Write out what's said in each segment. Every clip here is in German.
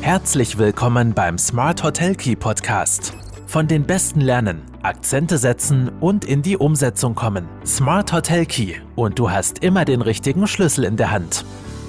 Herzlich willkommen beim Smart Hotel Key Podcast. Von den Besten lernen, Akzente setzen und in die Umsetzung kommen. Smart Hotel Key und du hast immer den richtigen Schlüssel in der Hand.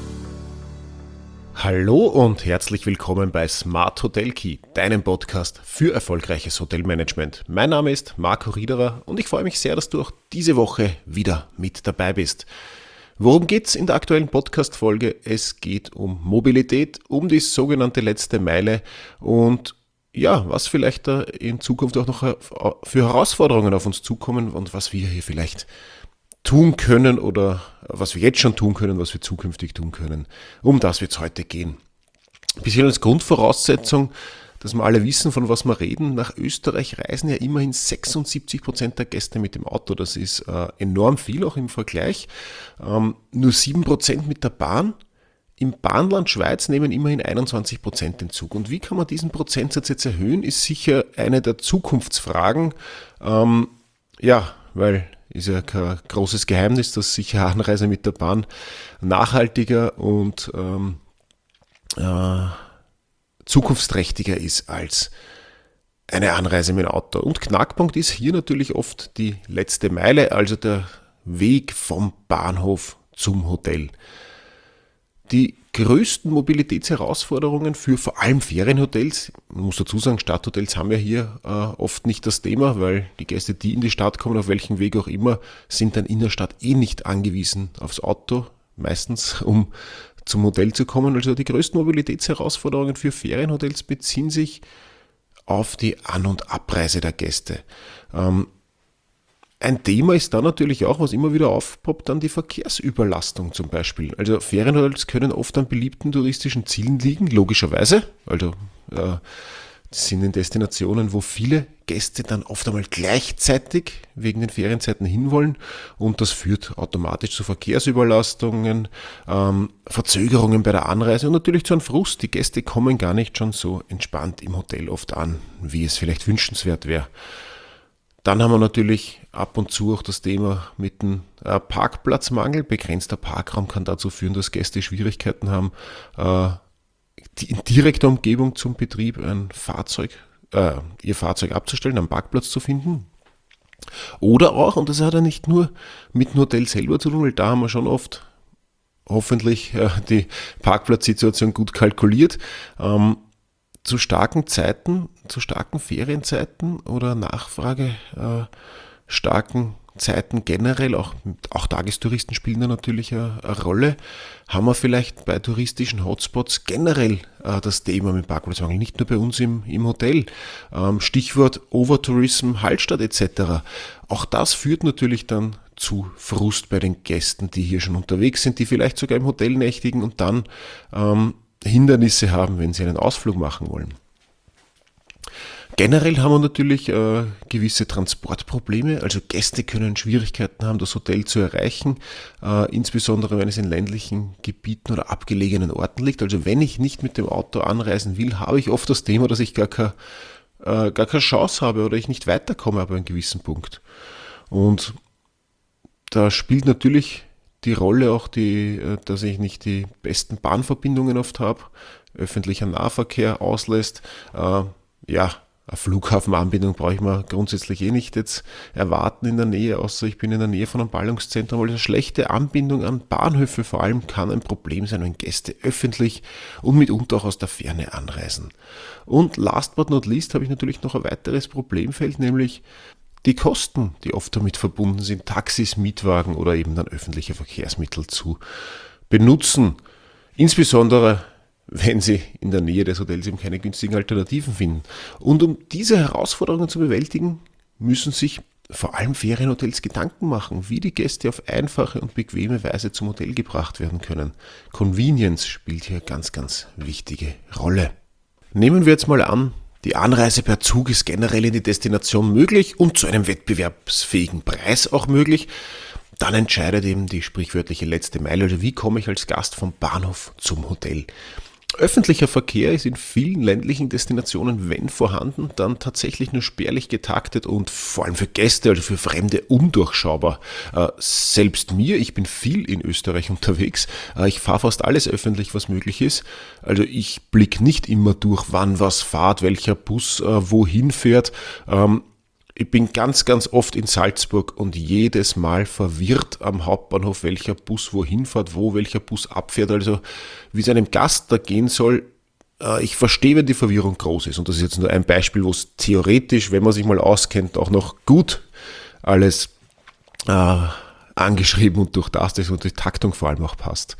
Hallo und herzlich willkommen bei Smart Hotel Key, deinem Podcast für erfolgreiches Hotelmanagement. Mein Name ist Marco Riederer und ich freue mich sehr, dass du auch diese Woche wieder mit dabei bist. Worum geht's in der aktuellen Podcast-Folge? Es geht um Mobilität, um die sogenannte letzte Meile und ja, was vielleicht da in Zukunft auch noch für Herausforderungen auf uns zukommen und was wir hier vielleicht tun können oder was wir jetzt schon tun können, was wir zukünftig tun können. Um das wird es heute gehen. Ein bisschen als Grundvoraussetzung, dass wir alle wissen, von was wir reden. Nach Österreich reisen ja immerhin 76% der Gäste mit dem Auto. Das ist enorm viel, auch im Vergleich. Nur 7% mit der Bahn. Im Bahnland Schweiz nehmen immerhin 21% den Zug. Und wie kann man diesen Prozentsatz jetzt erhöhen, ist sicher eine der Zukunftsfragen. Weil ist ja kein großes Geheimnis, dass sicher Anreise mit der Bahn nachhaltiger und zukunftsträchtiger ist als eine Anreise mit dem Auto. Und Knackpunkt ist hier natürlich oft die letzte Meile, also der Weg vom Bahnhof zum Hotel. Die größten Mobilitätsherausforderungen für vor allem Ferienhotels, man muss dazu sagen, Stadthotels haben ja hier oft nicht das Thema, weil die Gäste, die in die Stadt kommen, auf welchem Weg auch immer, sind dann in der Stadt nicht angewiesen aufs Auto, meistens um zum Hotel zu kommen. Also die größten Mobilitätsherausforderungen für Ferienhotels beziehen sich auf die An- und Abreise der Gäste. Ein Thema ist dann natürlich auch, was immer wieder aufpoppt, dann die Verkehrsüberlastung zum Beispiel. Also Ferienhotels können oft an beliebten touristischen Zielen liegen, logischerweise. Also das sind in Destinationen, wo viele Gäste dann oft einmal gleichzeitig wegen den Ferienzeiten hinwollen und das führt automatisch zu Verkehrsüberlastungen, Verzögerungen bei der Anreise und natürlich zu einem Frust. Die Gäste kommen gar nicht schon so entspannt im Hotel oft an, wie es vielleicht wünschenswert wäre. Dann haben wir natürlich ab und zu auch das Thema mit dem Parkplatzmangel. Begrenzter Parkraum kann dazu führen, dass Gäste Schwierigkeiten haben, in direkter Umgebung zum Betrieb ihr Fahrzeug abzustellen, einen Parkplatz zu finden. Oder auch, und das hat ja nicht nur mit dem Hotel selber zu tun, weil da haben wir schon oft hoffentlich die Parkplatzsituation gut kalkuliert, zu starken Zeiten, zu starken Ferienzeiten oder Nachfrage starken Zeiten generell, auch Tagestouristen spielen da natürlich eine Rolle, haben wir vielleicht bei touristischen Hotspots generell das Thema mit Parkplatzmangel, nicht nur bei uns im Hotel. Stichwort Overtourism, Hallstatt etc. Auch das führt natürlich dann zu Frust bei den Gästen, die hier schon unterwegs sind, die vielleicht sogar im Hotel nächtigen und dann Hindernisse haben, wenn sie einen Ausflug machen wollen. Generell haben wir natürlich gewisse Transportprobleme, also Gäste können Schwierigkeiten haben, das Hotel zu erreichen, insbesondere wenn es in ländlichen Gebieten oder abgelegenen Orten liegt. Also wenn ich nicht mit dem Auto anreisen will, habe ich oft das Thema, dass ich gar keine Chance habe oder ich nicht weiterkomme ab einem gewissen Punkt. Und da spielt natürlich die Rolle auch, dass ich nicht die besten Bahnverbindungen oft habe, öffentlicher Nahverkehr auslässt. Eine Flughafenanbindung brauche ich mir grundsätzlich nicht jetzt erwarten in der Nähe, außer ich bin in der Nähe von einem Ballungszentrum, weil eine schlechte Anbindung an Bahnhöfe vor allem kann ein Problem sein, wenn Gäste öffentlich und mitunter auch aus der Ferne anreisen. Und last but not least habe ich natürlich noch ein weiteres Problemfeld, nämlich die Kosten, die oft damit verbunden sind, Taxis, Mietwagen oder eben dann öffentliche Verkehrsmittel zu benutzen. Insbesondere, wenn sie in der Nähe des Hotels eben keine günstigen Alternativen finden. Und um diese Herausforderungen zu bewältigen, müssen sich vor allem Ferienhotels Gedanken machen, wie die Gäste auf einfache und bequeme Weise zum Hotel gebracht werden können. Convenience spielt hier ganz, ganz wichtige Rolle. Nehmen wir jetzt mal an, die Anreise per Zug ist generell in die Destination möglich und zu einem wettbewerbsfähigen Preis auch möglich. Dann entscheidet eben die sprichwörtliche letzte Meile, also wie komme ich als Gast vom Bahnhof zum Hotel. Öffentlicher Verkehr ist in vielen ländlichen Destinationen, wenn vorhanden, dann tatsächlich nur spärlich getaktet und vor allem für Gäste, also für Fremde, undurchschaubar. Selbst mir, ich bin viel in Österreich unterwegs, ich fahre fast alles öffentlich, was möglich ist. Also ich blicke nicht immer durch, wann was fährt, welcher Bus wohin fährt. Ich bin ganz, ganz oft in Salzburg und jedes Mal verwirrt am Hauptbahnhof, welcher Bus wohin fährt, wo welcher Bus abfährt. Also wie es einem Gast da gehen soll, ich verstehe, wenn die Verwirrung groß ist. Und das ist jetzt nur ein Beispiel, wo es theoretisch, wenn man sich mal auskennt, auch noch gut alles angeschrieben und durchdacht ist und die Taktung vor allem auch passt.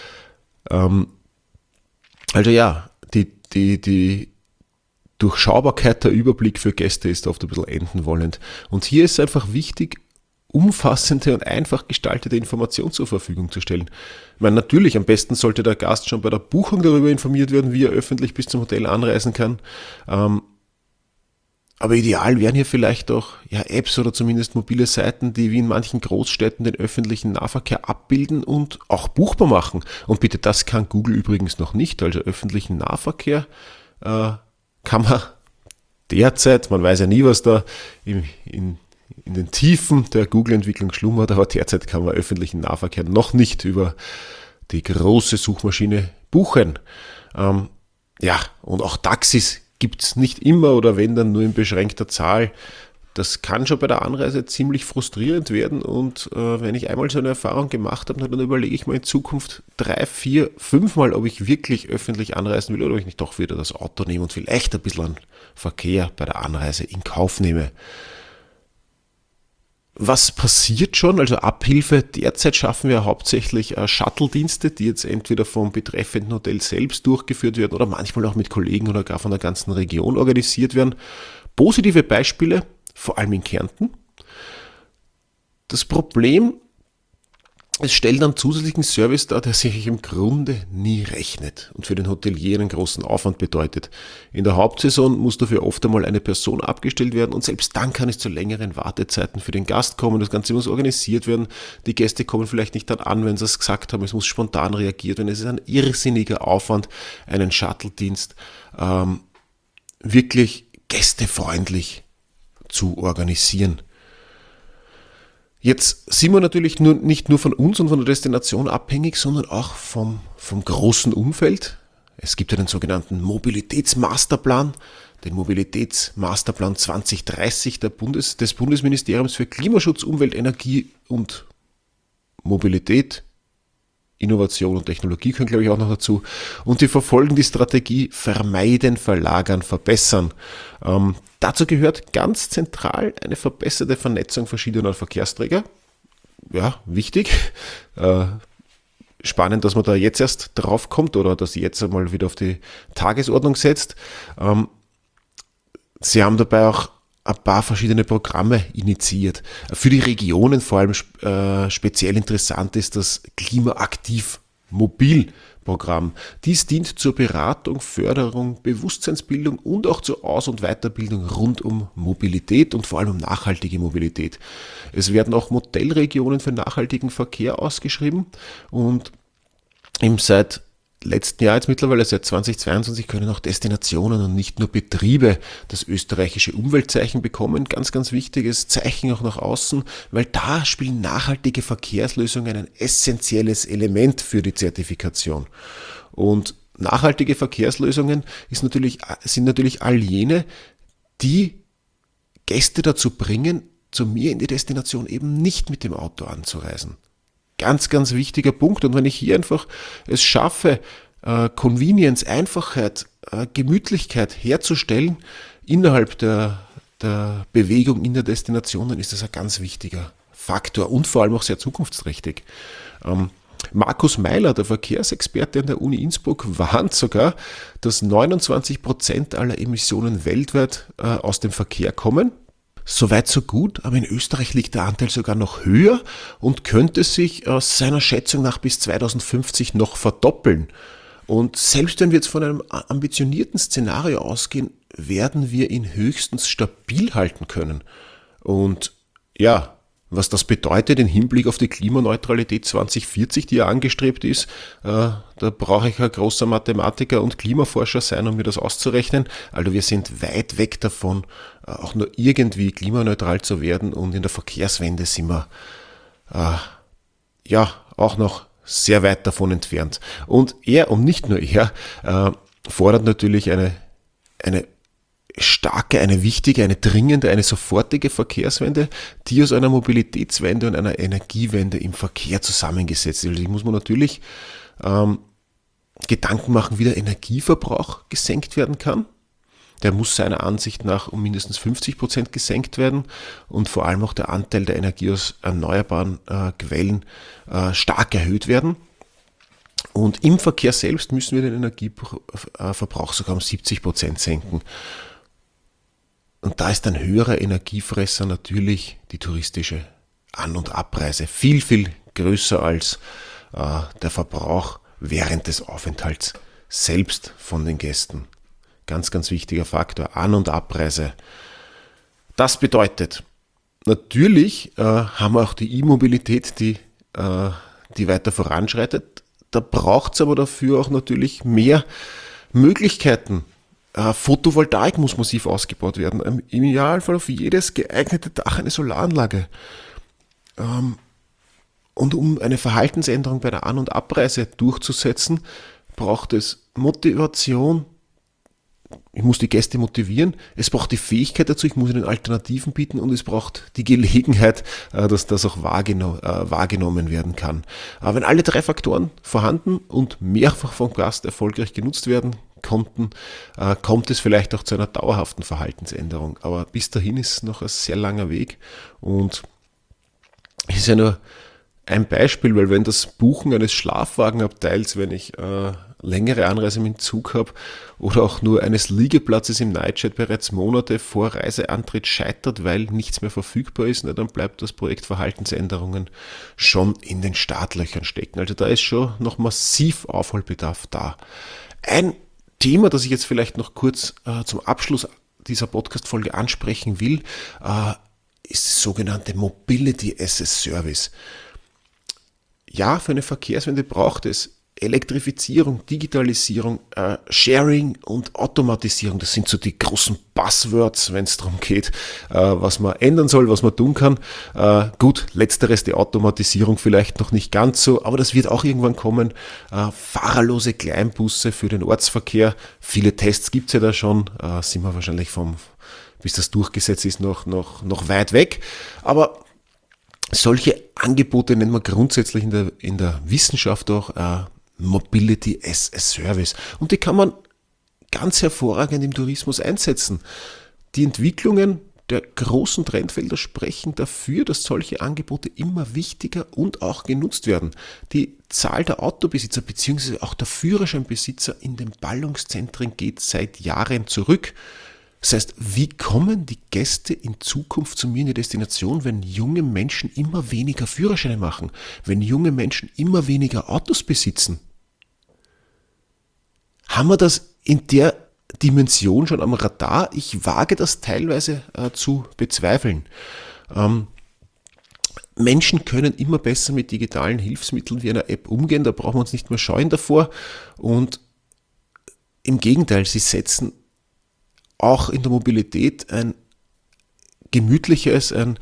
Also ja, die Durchschaubarkeit, der Überblick für Gäste ist oft ein bisschen enden wollend. Und hier ist es einfach wichtig, umfassende und einfach gestaltete Informationen zur Verfügung zu stellen. Ich meine, natürlich, am besten sollte der Gast schon bei der Buchung darüber informiert werden, wie er öffentlich bis zum Hotel anreisen kann. Aber ideal wären hier vielleicht auch Apps oder zumindest mobile Seiten, die wie in manchen Großstädten den öffentlichen Nahverkehr abbilden und auch buchbar machen. Und bitte, das kann Google übrigens noch nicht. Also öffentlichen Nahverkehr kann man derzeit, man weiß ja nie, was da in den Tiefen der Google-Entwicklung schlummert, aber derzeit kann man öffentlichen Nahverkehr noch nicht über die große Suchmaschine buchen. Und auch Taxis gibt es nicht immer oder wenn dann nur in beschränkter Zahl. Das kann schon bei der Anreise ziemlich frustrierend werden und wenn ich einmal so eine Erfahrung gemacht habe, dann überlege ich mir in Zukunft 3, 4, 5 Mal, ob ich wirklich öffentlich anreisen will oder ob ich nicht doch wieder das Auto nehme und vielleicht ein bisschen an Verkehr bei der Anreise in Kauf nehme. Was passiert schon? Also Abhilfe, derzeit schaffen wir hauptsächlich Shuttle-Dienste, die jetzt entweder vom betreffenden Hotel selbst durchgeführt werden oder manchmal auch mit Kollegen oder gar von der ganzen Region organisiert werden. Positive Beispiele, vor allem in Kärnten. Das Problem, es stellt einen zusätzlichen Service dar, der sich im Grunde nie rechnet und für den Hotelier einen großen Aufwand bedeutet. In der Hauptsaison muss dafür oft einmal eine Person abgestellt werden und selbst dann kann es zu längeren Wartezeiten für den Gast kommen. Das Ganze muss organisiert werden. Die Gäste kommen vielleicht nicht dann an, wenn sie es gesagt haben. Es muss spontan reagiert werden. Es ist ein irrsinniger Aufwand, einen Shuttle-Dienst wirklich gästefreundlich zu organisieren. Jetzt sind wir natürlich nicht nur von uns und von der Destination abhängig, sondern auch vom großen Umfeld. Es gibt ja den sogenannten Mobilitätsmasterplan, den Mobilitätsmasterplan 2030 des Bundesministeriums für Klimaschutz, Umwelt, Energie und Mobilität. Innovation und Technologie können, glaube ich, auch noch dazu. Und die verfolgen die Strategie Vermeiden, Verlagern, Verbessern. Dazu gehört ganz zentral eine verbesserte Vernetzung verschiedener Verkehrsträger. Ja, wichtig. Spannend, dass man da jetzt erst drauf kommt oder dass sie jetzt einmal wieder auf die Tagesordnung setzt. Sie haben dabei auch ein paar verschiedene Programme initiiert. Für die Regionen vor allem speziell interessant ist das Klimaaktiv-Mobil-Programm. Dies dient zur Beratung, Förderung, Bewusstseinsbildung und auch zur Aus- und Weiterbildung rund um Mobilität und vor allem um nachhaltige Mobilität. Es werden auch Modellregionen für nachhaltigen Verkehr ausgeschrieben und seit letzten Jahr, jetzt mittlerweile seit 2022, können auch Destinationen und nicht nur Betriebe das österreichische Umweltzeichen bekommen. Ganz, ganz wichtiges Zeichen auch nach außen, weil da spielen nachhaltige Verkehrslösungen ein essentielles Element für die Zertifikation. Und nachhaltige Verkehrslösungen sind natürlich all jene, die Gäste dazu bringen, zu mir in die Destination eben nicht mit dem Auto anzureisen. Ganz, ganz wichtiger Punkt. Und wenn ich hier einfach es schaffe, Convenience, Einfachheit, Gemütlichkeit herzustellen innerhalb der Bewegung in der Destination, dann ist das ein ganz wichtiger Faktor und vor allem auch sehr zukunftsträchtig. Markus Meiler, der Verkehrsexperte an der Uni Innsbruck, warnt sogar, dass 29% aller Emissionen weltweit aus dem Verkehr kommen. Soweit so gut, aber in Österreich liegt der Anteil sogar noch höher und könnte sich aus seiner Schätzung nach bis 2050 noch verdoppeln. Und selbst wenn wir jetzt von einem ambitionierten Szenario ausgehen, werden wir ihn höchstens stabil halten können. Und ja, Was das bedeutet im Hinblick auf die Klimaneutralität 2040, die ja angestrebt ist, da brauche ich ein großer Mathematiker und Klimaforscher sein, um mir das auszurechnen. Also wir sind weit weg davon, auch nur irgendwie klimaneutral zu werden, und in der Verkehrswende sind wir auch noch sehr weit davon entfernt. Und er, und nicht nur er, fordert natürlich eine starke, eine wichtige, eine dringende, eine sofortige Verkehrswende, die aus einer Mobilitätswende und einer Energiewende im Verkehr zusammengesetzt ist. Also hier muss man natürlich Gedanken machen, wie der Energieverbrauch gesenkt werden kann. Der muss seiner Ansicht nach um mindestens 50% gesenkt werden, und vor allem auch der Anteil der Energie aus erneuerbaren Quellen stark erhöht werden. Und im Verkehr selbst müssen wir den Energieverbrauch sogar um 70% senken. Und da ist ein höherer Energiefresser natürlich die touristische An- und Abreise. Viel, viel größer als der Verbrauch während des Aufenthalts selbst von den Gästen. Ganz, ganz wichtiger Faktor, An- und Abreise. Das bedeutet, natürlich haben wir auch die E-Mobilität, die weiter voranschreitet. Da braucht es aber dafür auch natürlich mehr Möglichkeiten. Photovoltaik muss massiv ausgebaut werden. Im Idealfall auf jedes geeignete Dach eine Solaranlage. Und um eine Verhaltensänderung bei der An- und Abreise durchzusetzen, braucht es Motivation. Ich muss die Gäste motivieren, es braucht die Fähigkeit dazu, ich muss ihnen Alternativen bieten, und es braucht die Gelegenheit, dass das auch wahrgenommen werden kann. Aber wenn alle drei Faktoren vorhanden und mehrfach vom Gast erfolgreich genutzt werden konnten, kommt es vielleicht auch zu einer dauerhaften Verhaltensänderung. Aber bis dahin ist noch ein sehr langer Weg, und es ist ja nur ein Beispiel, weil wenn das Buchen eines Schlafwagenabteils, wenn ich längere Anreise mit dem Zug habe, oder auch nur eines Liegeplatzes im Nightjet bereits Monate vor Reiseantritt scheitert, weil nichts mehr verfügbar ist, dann bleibt das Projekt Verhaltensänderungen schon in den Startlöchern stecken. Also da ist schon noch massiv Aufholbedarf da. Ein Thema, das ich jetzt vielleicht noch kurz zum Abschluss dieser Podcast-Folge ansprechen will, ist das sogenannte Mobility as a Service. Ja, für eine Verkehrswende braucht es Elektrifizierung, Digitalisierung, Sharing und Automatisierung. Das sind so die großen Buzzwords, wenn es darum geht, was man ändern soll, was man tun kann. Gut, letzteres, die Automatisierung vielleicht noch nicht ganz so, aber das wird auch irgendwann kommen. Fahrerlose Kleinbusse für den Ortsverkehr. Viele Tests gibt es ja da schon, sind wir wahrscheinlich bis das durchgesetzt ist, noch weit weg. Aber solche Angebote nennen wir grundsätzlich in der Wissenschaft auch Mobility as a Service. Und die kann man ganz hervorragend im Tourismus einsetzen. Die Entwicklungen der großen Trendfelder sprechen dafür, dass solche Angebote immer wichtiger und auch genutzt werden. Die Zahl der Autobesitzer bzw. auch der Führerscheinbesitzer in den Ballungszentren geht seit Jahren zurück. Das heißt, wie kommen die Gäste in Zukunft zu mir in die Destination, wenn junge Menschen immer weniger Führerscheine machen, wenn junge Menschen immer weniger Autos besitzen? Haben wir das in der Dimension schon am Radar? Ich wage das teilweise zu bezweifeln. Menschen können immer besser mit digitalen Hilfsmitteln wie einer App umgehen, da brauchen wir uns nicht mehr scheuen davor. Und im Gegenteil, sie setzen auch in der Mobilität ein gemütliches, ein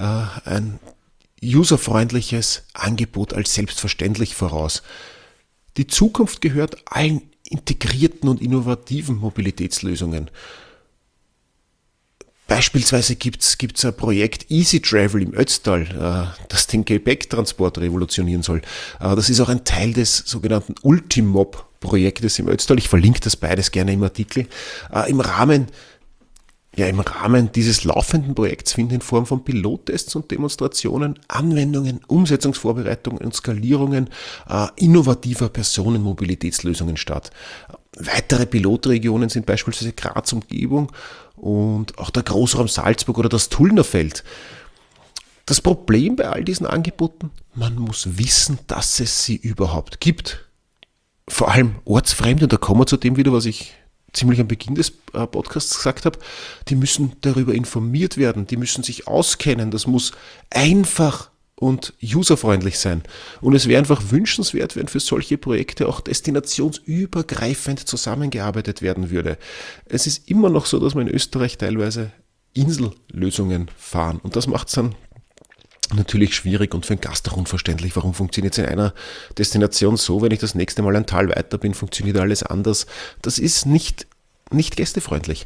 userfreundliches Angebot als selbstverständlich voraus. Die Zukunft gehört allen integrierten und innovativen Mobilitätslösungen. Beispielsweise gibt's ein Projekt Easy Travel im Ötztal, das den Gepäcktransport revolutionieren soll. Das ist auch ein Teil des sogenannten Ultimob-Projektes im Ötztal. Ich verlinke das beides gerne im Artikel. Im Rahmen dieses laufenden Projekts finden in Form von Pilottests und Demonstrationen, Anwendungen, Umsetzungsvorbereitungen und Skalierungen innovativer Personenmobilitätslösungen statt. Weitere Pilotregionen sind beispielsweise Graz Umgebung und auch der Großraum Salzburg oder das Tullnerfeld. Das Problem bei all diesen Angeboten, man muss wissen, dass es sie überhaupt gibt. Vor allem ortsfremd, und da kommen wir zu dem wieder, was ich ziemlich am Beginn des Podcasts gesagt habe, die müssen darüber informiert werden, die müssen sich auskennen, das muss einfach und userfreundlich sein. Und es wäre einfach wünschenswert, wenn für solche Projekte auch destinationsübergreifend zusammengearbeitet werden würde. Es ist immer noch so, dass wir in Österreich teilweise Insellösungen fahren und das macht es dann natürlich schwierig und für den Gast auch unverständlich. Warum funktioniert es in einer Destination so, wenn ich das nächste Mal ein Tal weiter bin, funktioniert alles anders. Das ist nicht gästefreundlich.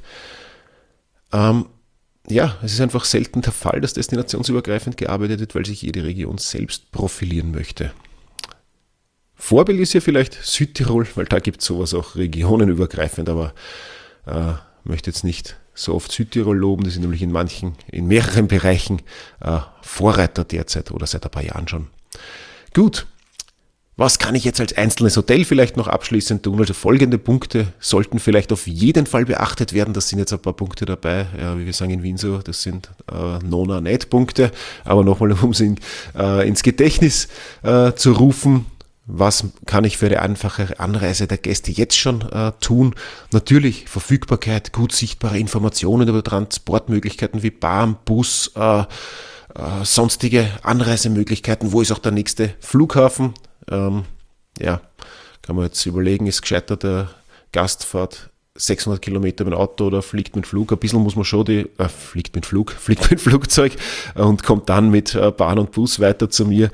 Es ist einfach selten der Fall, dass destinationsübergreifend gearbeitet wird, weil sich jede Region selbst profilieren möchte. Vorbild ist ja vielleicht Südtirol, weil da gibt es sowas auch regionenübergreifend, aber möchte jetzt nicht so oft Südtirol loben, die sind nämlich in mehreren Bereichen Vorreiter derzeit oder seit ein paar Jahren schon. Gut, was kann ich jetzt als einzelnes Hotel vielleicht noch abschließend tun? Also folgende Punkte sollten vielleicht auf jeden Fall beachtet werden. Das sind jetzt ein paar Punkte dabei, wie wir sagen in Wien so, das sind Nona-Net-Punkte, aber nochmal, um sie ins Gedächtnis zu rufen. Was kann ich für eine einfache Anreise der Gäste jetzt schon tun? Natürlich Verfügbarkeit, gut sichtbare Informationen über Transportmöglichkeiten wie Bahn, Bus, sonstige Anreisemöglichkeiten. Wo ist auch der nächste Flughafen? Kann man jetzt überlegen, ist gescheiter der Gastfahrt 600 Kilometer mit dem Auto oder fliegt mit Flug? Ein bisschen muss man schon fliegt mit Flugzeug und kommt dann mit Bahn und Bus weiter zu mir.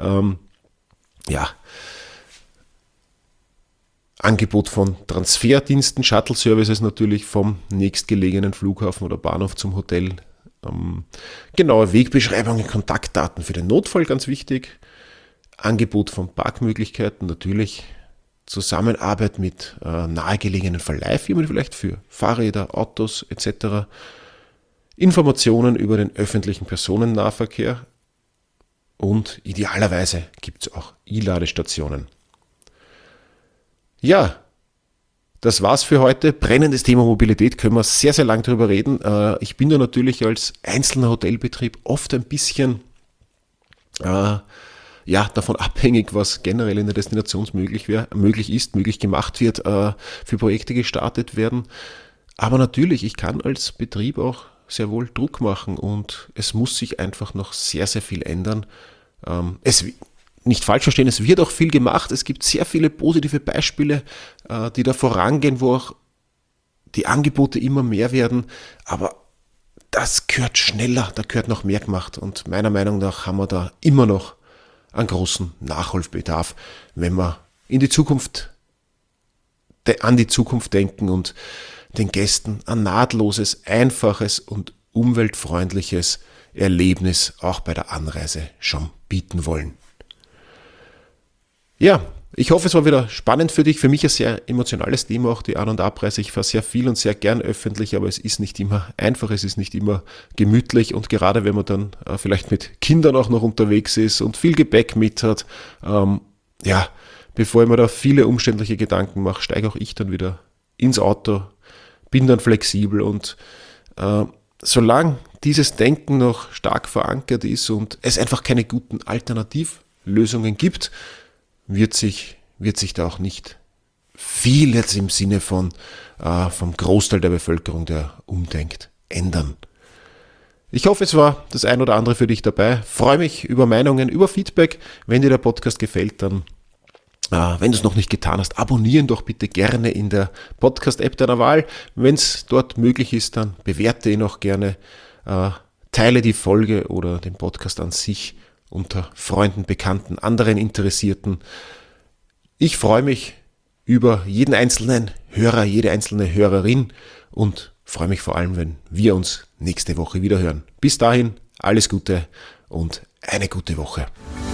Angebot von Transferdiensten, Shuttle-Services natürlich vom nächstgelegenen Flughafen oder Bahnhof zum Hotel. Genaue Wegbeschreibungen, Kontaktdaten für den Notfall, ganz wichtig. Angebot von Parkmöglichkeiten, natürlich Zusammenarbeit mit nahegelegenen Verleihfirmen, vielleicht für Fahrräder, Autos etc. Informationen über den öffentlichen Personennahverkehr und idealerweise gibt es auch E-Ladestationen. Ja, das war's für heute. Brennendes Thema Mobilität, können wir sehr, sehr lang drüber reden. Ich bin da natürlich als einzelner Hotelbetrieb oft ein bisschen davon abhängig, was generell in der Destination möglich gemacht wird, für Projekte gestartet werden. Aber natürlich, ich kann als Betrieb auch sehr wohl Druck machen und es muss sich einfach noch sehr, sehr viel ändern. Nicht falsch verstehen, es wird auch viel gemacht. Es gibt sehr viele positive Beispiele, die da vorangehen, wo auch die Angebote immer mehr werden. Aber das gehört schneller, da gehört noch mehr gemacht. Und meiner Meinung nach haben wir da immer noch einen großen Nachholbedarf, wenn wir an die Zukunft denken und den Gästen ein nahtloses, einfaches und umweltfreundliches Erlebnis auch bei der Anreise schon bieten wollen. Ja, ich hoffe, es war wieder spannend für dich. Für mich ein sehr emotionales Thema, auch die An- und Abreise. Ich fahre sehr viel und sehr gern öffentlich, aber es ist nicht immer einfach, es ist nicht immer gemütlich und gerade wenn man dann vielleicht mit Kindern auch noch unterwegs ist und viel Gepäck mit hat, bevor ich mir da viele umständliche Gedanken mache, steige auch ich dann wieder ins Auto, bin dann flexibel und solange dieses Denken noch stark verankert ist und es einfach keine guten Alternativlösungen gibt, wird sich da auch nicht viel jetzt im Sinne vom Großteil der Bevölkerung, der umdenkt, ändern. Ich hoffe, es war das ein oder andere für dich dabei. Freue mich über Meinungen, über Feedback. Wenn dir der Podcast gefällt, dann, wenn du es noch nicht getan hast, abonnieren doch bitte gerne in der Podcast-App deiner Wahl. Wenn es dort möglich ist, dann bewerte ihn auch gerne. Teile die Folge oder den Podcast an sich unter Freunden, Bekannten, anderen Interessierten. Ich freue mich über jeden einzelnen Hörer, jede einzelne Hörerin und freue mich vor allem, wenn wir uns nächste Woche wieder hören. Bis dahin, alles Gute und eine gute Woche.